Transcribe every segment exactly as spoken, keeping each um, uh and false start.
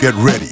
get ready.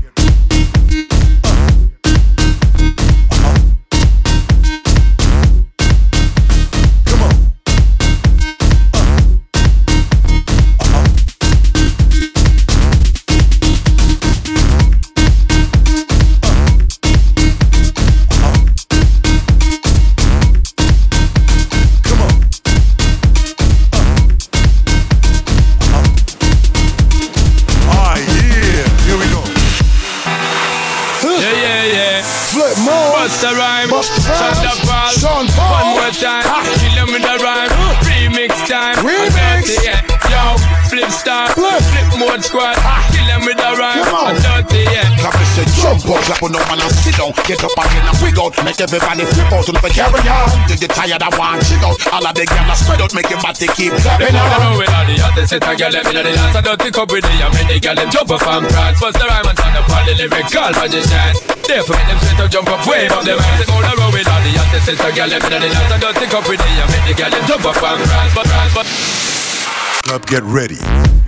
Busta Rhymes, Shonda Paul, Sean Paul, one more time, kill him with the rhyme, remix time, remix, yeah, yo, flip star, flip, flip mode squad, kill him with the rhyme, I'm dirty, yeah. Clap and say jump up, clap on no man and sit down, get up again and wiggle, make everybody flip out, so if I carry on, did you tired I want shit out, all of the girls spread out, make your body keep clapping out. They know with all the others, sit and girl, let me know the dance, I don't think up with the young men, they girl, them jump up and prance, Busta Rhymes and turn up all the lyrical magician, therefore make them straight up, jump up, wave up them hands. They go around with all the hottest sister girl, let me know the dance, I don't think up with the young men, they girl, them jump up and prance, but prance, but Club, get ready.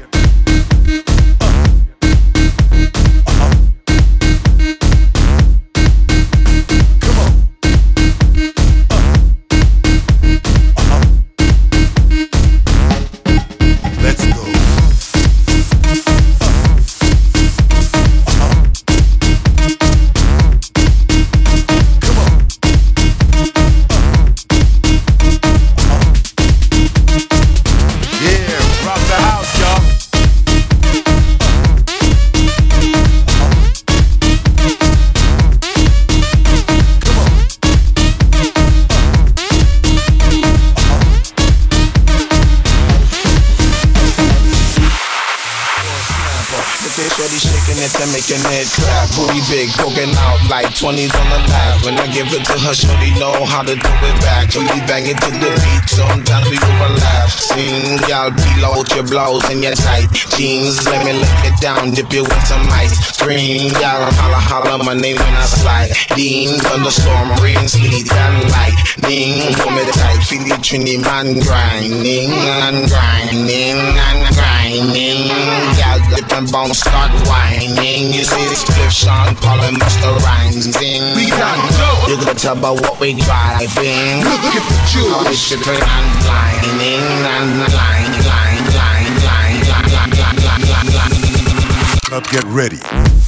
Making it clap, booty big, poking out like twenties on the lap. When I give it to her, shorty know how to do it back. Really bang it to the beat, sometimes we overlap. Sing, y'all below your blows and your tight jeans. Let me lick it down, dip it with some ice. Scream, y'all holla holla my name when I slide. Dean, thunderstorm, rain, sleet, and lightning. Hold me tight, feel it, Trini man grinding and grinding and grinding. Y'all dip and bounce, start whining. You see this clip, Sean Paul and Busta Rhymes in. We done know. You gotta tell about what we driving. Look at the juice. How we shipping and blinding and line, line, line, line, line, line, line, line, line, line. Club, get ready.